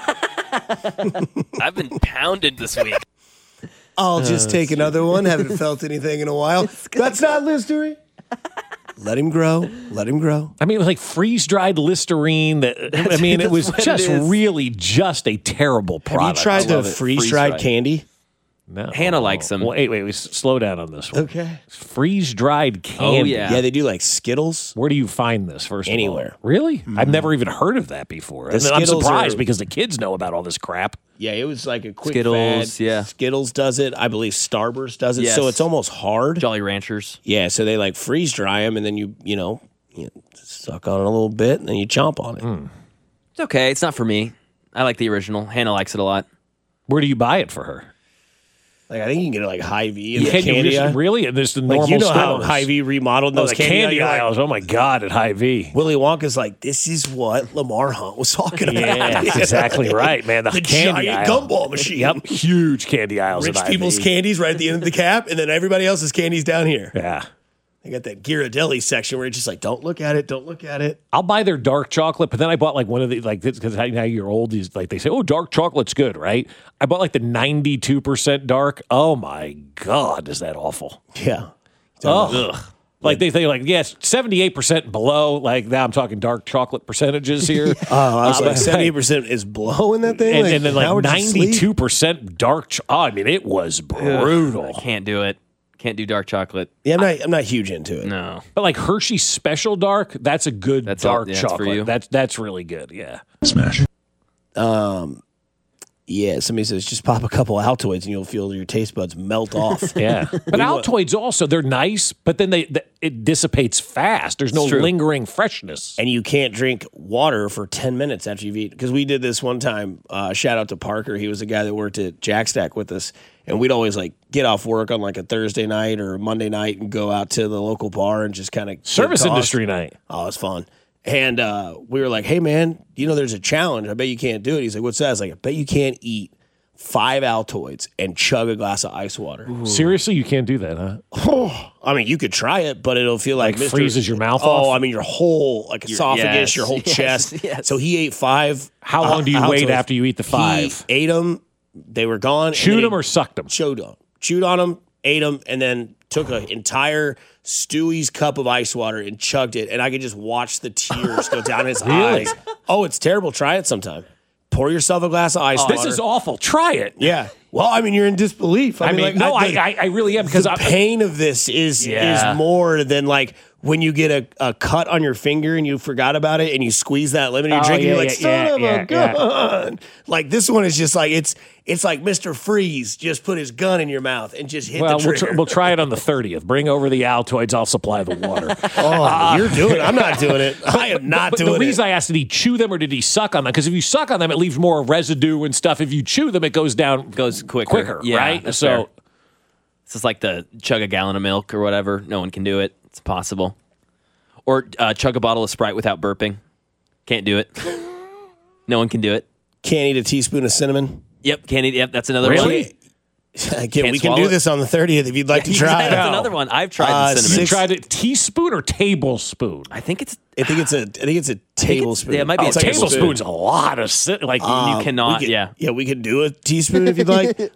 I've been pounded this week. I'll just take another one. Haven't felt anything in a while. That's not Listerine. Let him grow. Let him grow. I mean, it was like freeze-dried Listerine. It was just really just a terrible product. Have you tried the freeze-dried candy? No. Hannah likes them. Well, wait, slow down on this one. Okay. Freeze-dried candy. Oh, yeah. Yeah, they do like Skittles. Where do you find this, first Anywhere. of all? Really? I've never even heard of that before. I'm surprised because the kids know about all this crap. Yeah, it was like a quick Skittles, fad. yeah. Skittles does it. I believe Starburst does it. Yes. So it's almost hard. Jolly Ranchers. Yeah, so they like freeze dry them and then you suck on it a little bit and then you chomp on it. It's okay. It's not for me. I like the original. Hannah likes it a lot. Where do you buy it for her? Like I think you can get it like Hy-Vee and Can you candy. just, really? And there's the normal like you know stores. how Hy-Vee remodeled those the candy aisles. aisles. Oh my God, at Hy-Vee. Willy Wonka's like, this is what Lamar Hunt was talking about. Yeah, that's exactly right, man. The candy giant aisle. gumball machine. Yep, huge candy aisles. Rich at people's Hy-Vee. candies right at the end of the cap, and then everybody else's candies down here. Yeah. They got that Ghirardelli section where it's just like, don't look at it, don't look at it. I'll buy their dark chocolate, but then I bought like one of the because now you're old. Like they say, oh, dark chocolate's good, right? I bought like the 92% dark. Oh my God, is that awful? Yeah. Ugh. Like they like yes, 78% below. Like now I'm talking dark chocolate percentages here. I was like 78% is below in that thing, and then like 92% dark. I mean, it was brutal. I can't do it. Can't do dark chocolate. Yeah, I'm not huge into it. No. But like Hershey's Special Dark, that's a good dark that's chocolate. for you. That's really good. Yeah. Smash. Yeah, somebody says just pop a couple Altoids and you'll feel your taste buds melt off. Yeah. But Altoids also, they're nice, but then it dissipates fast. There's no lingering freshness. And you can't drink water for 10 minutes after you've eaten. Because we did this one time. Shout out to Parker. He was the guy that worked at Jack Stack with us. And we'd always like get off work on like a Thursday night or a Monday night and go out to the local bar and just kind of service industry night. Oh, it's fun. And we were like, hey, man, there's a challenge. I bet you can't do it. He's like, what's that? I was like, I bet you can't eat 5 Altoids and chug a glass of ice water. Ooh. Seriously? You can't do that, huh? Oh, I mean, you could try it, but it'll feel like freezes your mouth off? Oh, I mean, your whole esophagus, your whole chest. Yes. So he ate 5. How long do you wait after you eat the 5? He ate them. They were gone. Chewed them or sucked them? Chewed on them, ate them, and then took an entire Stewie's cup of ice water and chugged it, and I could just watch the tears go down his eyes. Oh, it's terrible. Try it sometime. Pour yourself a glass of ice water. This is awful. Try it. Yeah. Well, I mean, you're in disbelief. I really am because the pain of this is more than like when you get a cut on your finger and you forgot about it and you squeeze that lemon and you're drinking, you're like, son of a gun. Like this one is just like it's like Mr. Freeze just put his gun in your mouth and just hit the trigger. We'll try it on the 30th. Bring over the Altoids. I'll supply the water. You're doing it. I'm not doing it. I am not doing it. The reason I asked, did he chew them or did he suck on them? Because if you suck on them, it leaves more residue and stuff. If you chew them, it goes down quicker, yeah, right? That's So fair. This is like the chug a gallon of milk or whatever. No one can do it. It's possible. Or chug a bottle of Sprite without burping. Can't do it. No one can do it. Can't eat a teaspoon of cinnamon. Yep, can't eat. Yep, that's another one. Again, we can do this on the 30th if you'd like to try it. That's another one. I've tried the cinnamon. You tried it teaspoon or tablespoon? I think it's a tablespoon. Yeah, it might be a tablespoon's a lot of you cannot. We could do a teaspoon if you'd like. 6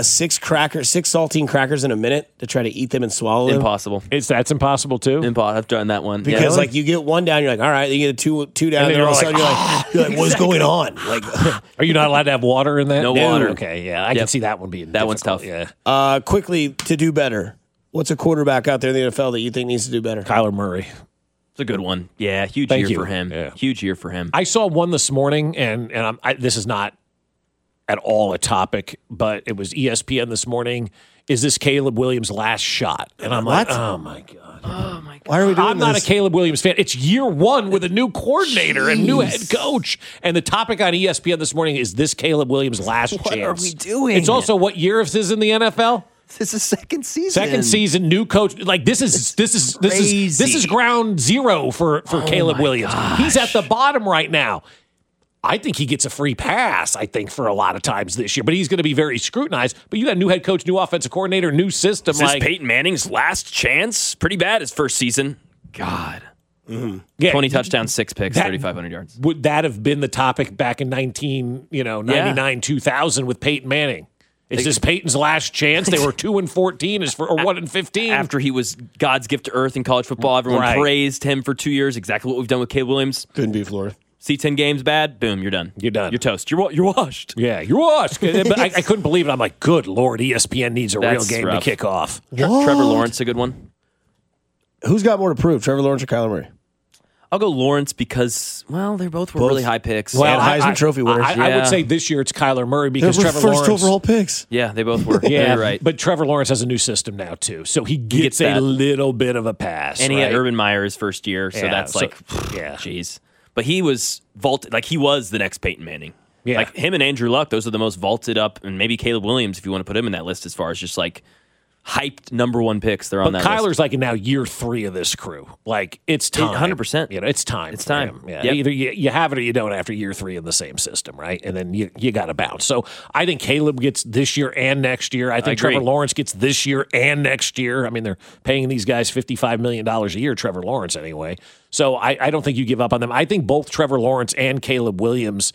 saltine crackers in a minute to try to eat them and swallow them. Impossible. That's impossible too. Impossible. I've done that one because like you get one down, you're like, all right. You get two down, and then all of a sudden you're like, what's going on? Like, are you not allowed to have water in that? No water. Okay, yeah, I can see that one being that one's tough. Yeah. Quickly to do better. What's a quarterback out there in the NFL that you think needs to do better? Kyler Murray. It's a good one. Yeah, huge year for him. Yeah. Huge year for him. I saw one this morning, and this is not at all a topic, but it was ESPN this morning, is this Caleb Williams' last shot? And I'm like, oh, my God. Oh, my God. Why are we doing I'm not a Caleb Williams fan. It's year one with a new coordinator and new head coach. And the topic on ESPN this morning is this Caleb Williams' last chance. What are we doing? It's also what year is this in the NFL? This is second season. Second season, new coach. Like this is ground zero for Caleb Williams. Gosh. He's at the bottom right now. I think he gets a free pass, I think, for a lot of times this year. But he's going to be very scrutinized. But you got a new head coach, new offensive coordinator, new system. Is this Peyton Manning's last chance? Pretty bad his first season. God. Mm-hmm. Yeah, 20 touchdowns, 6 picks, 3,500 yards. Would that have been the topic back in 99, 2000 with Peyton Manning? Is this Peyton's last chance? They were 2-14 or 1-15. After he was God's gift to earth in college football, everyone praised him for 2 years. Exactly what we've done with Caleb Williams. Couldn't be Florida. See 10 games bad, boom, you're done. You're done. You're toast. You're washed. Yeah, you're washed. But I couldn't believe it. I'm like, good Lord, ESPN needs a real game to kick off. Trevor Lawrence, a good one. Who's got more to prove, Trevor Lawrence or Kyler Murray? I'll go Lawrence because, well, they both were really high picks. Well, and Heisman Trophy winners. I would say this year it's Kyler Murray because Trevor Lawrence. First overall picks. Yeah, they both were. Yeah, you're right. But Trevor Lawrence has a new system now, too. So he gets a little bit of a pass. And he had Urban Meyer his first year, so that's jeez. But he was vaulted, like he was the next Peyton Manning. Yeah. Like him and Andrew Luck, those are the most vaulted up, and maybe Caleb Williams, if you want to put him in that list as far as just like hyped number one picks. They're on that Kyler's list. like in now year 3 of this crew. Like it's time. 100%. It's time. It's time. Yeah. Yep. Either you have it or you don't after year 3 in the same system, right? And then you got to bounce. So I think Caleb gets this year and next year. I think Trevor Lawrence gets this year and next year. I mean, they're paying these guys $55 million a year, Trevor Lawrence anyway. So I don't think you give up on them. I think both Trevor Lawrence and Caleb Williams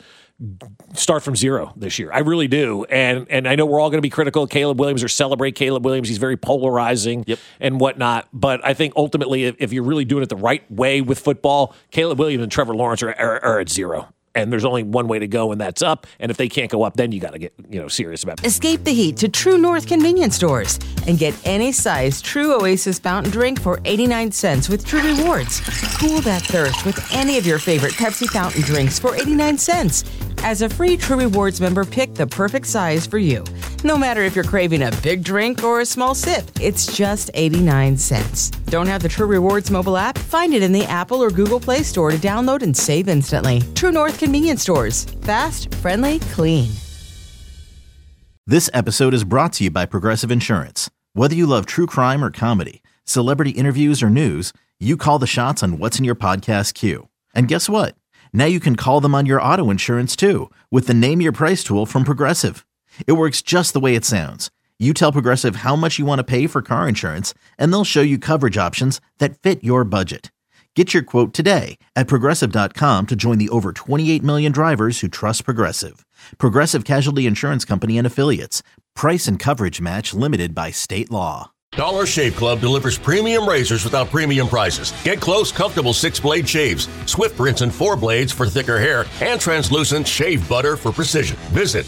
start from zero this year. I really do. And I know we're all going to be critical of Caleb Williams or celebrate Caleb Williams. He's very polarizing and whatnot. But I think ultimately, if you're really doing it the right way with football, Caleb Williams and Trevor Lawrence are at zero. And there's only one way to go, and that's up. And if they can't go up, then you got to get serious about it. Escape the heat to True North convenience stores and get any size True Oasis fountain drink for 89 cents with True Rewards. Cool that thirst with any of your favorite Pepsi fountain drinks for 89 cents. As a free True Rewards member, pick the perfect size for you. No matter if you're craving a big drink or a small sip, it's just 89 cents. Don't have the True Rewards mobile app? Find it in the Apple or Google Play Store to download and save instantly. True North convenience stores. Fast, friendly, clean. This episode is brought to you by Progressive Insurance. Whether you love true crime or comedy, celebrity interviews or news, you call the shots on what's in your podcast queue. And guess what? Now you can call them on your auto insurance too with the Name Your Price tool from Progressive. It works just the way it sounds. You tell Progressive how much you want to pay for car insurance, and they'll show you coverage options that fit your budget. Get your quote today at Progressive.com to join the over 28 million drivers who trust Progressive. Progressive Casualty Insurance Company and Affiliates. Price and coverage match limited by state law. Dollar Shave Club delivers premium razors without premium prices. Get close, comfortable 6-blade shaves, Swift rinse and 4 blades for thicker hair, and translucent shave butter for precision. Visit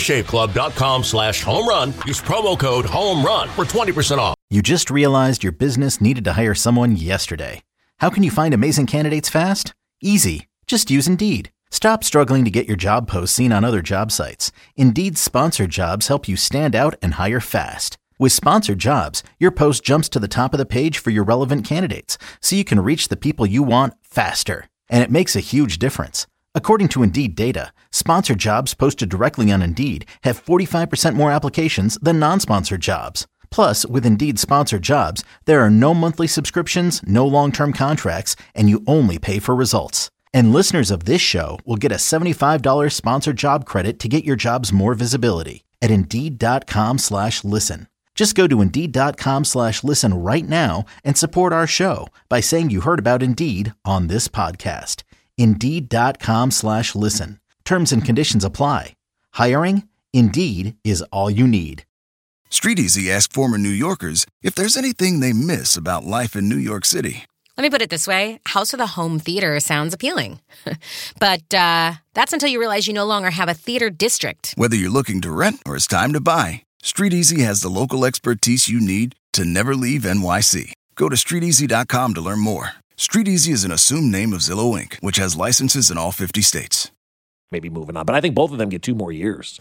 dollarshaveclub.com/homerun. Use promo code HOMERUN for 20% off. You just realized your business needed to hire someone yesterday. How can you find amazing candidates fast? Easy. Just use Indeed. Stop struggling to get your job posts seen on other job sites. Indeed's sponsored jobs help you stand out and hire fast. With sponsored jobs, your post jumps to the top of the page for your relevant candidates, so you can reach the people you want faster. And it makes a huge difference. According to Indeed data, sponsored jobs posted directly on Indeed have 45% more applications than non-sponsored jobs. Plus, with Indeed sponsored jobs, there are no monthly subscriptions, no long-term contracts, and you only pay for results. And listeners of this show will get a $75 sponsored job credit to get your jobs more visibility at Indeed.com/listen. Just go to Indeed.com/listen right now and support our show by saying you heard about Indeed on this podcast. Indeed.com/listen. Terms and conditions apply. Hiring? Indeed is all you need. Street Easy asked former New Yorkers if there's anything they miss about life in New York City. Let me put it this way. House with a home theater sounds appealing. But that's until you realize you no longer have a theater district. Whether you're looking to rent or it's time to buy, Street Easy has the local expertise you need to never leave NYC. Go to StreetEasy.com to learn more. Street Easy is an assumed name of Zillow Inc., which has licenses in all 50 states. Maybe moving on. But I think both of them get 2 more years.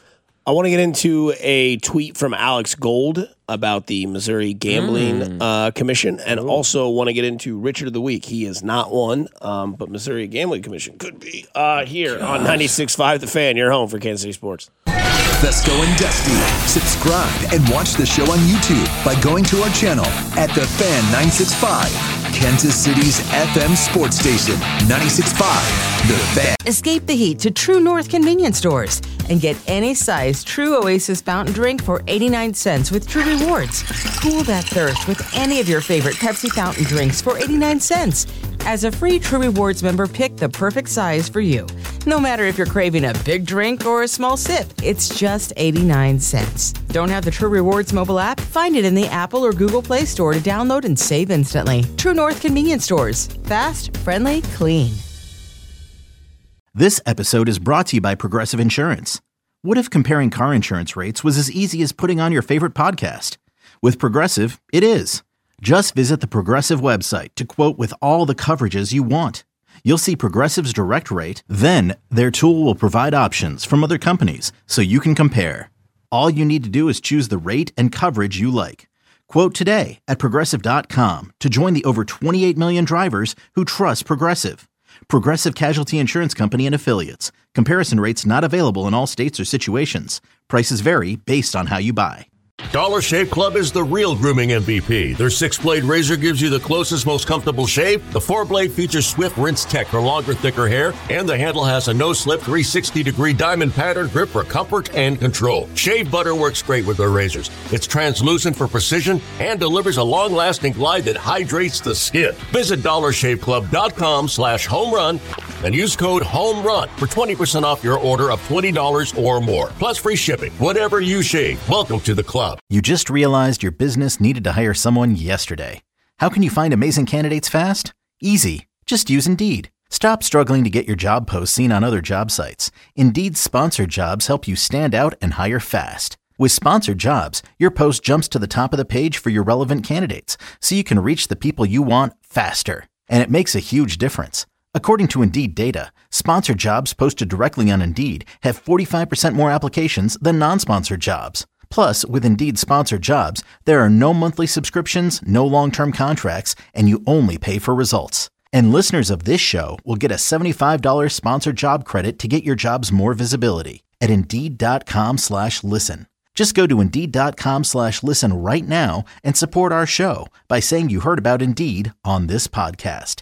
I want to get into a tweet from Alex Gold about the Missouri Gambling Commission, and also want to get into Richard of the Week. He is not one, but Missouri Gambling Commission could be here on 96.5 The Fan, your home for Kansas City sports. Fesco and Dusty. Subscribe and watch the show on YouTube by going to our channel at The Fan 965, Kansas City's FM sports station, 96.5 The Fan. Escape the heat to True North convenience stores and get any size True Oasis fountain drink for 89 cents with True Rewards. Cool that thirst with any of your favorite Pepsi fountain drinks for 89 cents. As a free True Rewards member, pick the perfect size for you. No matter if you're craving a big drink or a small sip, it's just 89 cents. Don't have the True Rewards mobile app? Find it in the Apple or Google Play Store to download and save instantly. True North convenience stores. Fast, friendly, clean. This episode is brought to you by Progressive Insurance. What if comparing car insurance rates was as easy as putting on your favorite podcast? With Progressive, it is. Just visit the Progressive website to quote with all the coverages you want. You'll see Progressive's direct rate, then their tool will provide options from other companies so you can compare. All you need to do is choose the rate and coverage you like. Quote today at Progressive.com to join the over 28 million drivers who trust Progressive. Progressive Casualty Insurance Company and Affiliates. Comparison rates not available in all states or situations. Prices vary based on how you buy. Dollar Shave Club is the real grooming MVP. Their 6-blade razor gives you the closest, most comfortable shave. The 4-blade features swift rinse tech for longer, thicker hair. And the handle has a no-slip 360-degree diamond pattern grip for comfort and control. Shave butter works great with their razors. It's translucent for precision and delivers a long-lasting glide that hydrates the skin. Visit DollarShaveClub.com/homerun and use code HOMERUN for 20% off your order of $20 or more. Plus free shipping. Whatever you shave, welcome to the club. You just realized your business needed to hire someone yesterday. How can you find amazing candidates fast? Easy. Just use Indeed. Stop struggling to get your job posts seen on other job sites. Indeed's sponsored jobs help you stand out and hire fast. With sponsored jobs, your post jumps to the top of the page for your relevant candidates, so you can reach the people you want faster. And it makes a huge difference. According to Indeed data, sponsored jobs posted directly on Indeed have 45% more applications than non-sponsored jobs. Plus, with Indeed sponsored jobs, there are no monthly subscriptions, no long-term contracts, and you only pay for results. And listeners of this show will get a $75 sponsored job credit to get your jobs more visibility at Indeed.com/listen. Just go to Indeed.com/listen right now and support our show by saying you heard about Indeed on this podcast.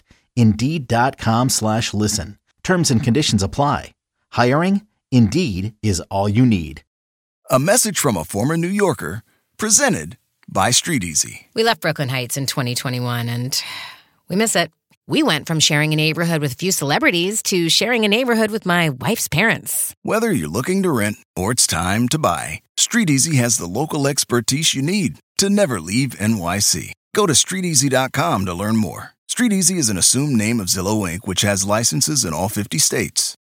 Indeed.com/listen. Terms and conditions apply. Hiring? Indeed is all you need. A message from a former New Yorker, presented by Street Easy. We left Brooklyn Heights in 2021, and we miss it. We went from sharing a neighborhood with a few celebrities to sharing a neighborhood with my wife's parents. Whether you're looking to rent or it's time to buy, Street Easy has the local expertise you need to never leave NYC. Go to StreetEasy.com to learn more. Street Easy is an assumed name of Zillow Inc., which has licenses in all 50 states.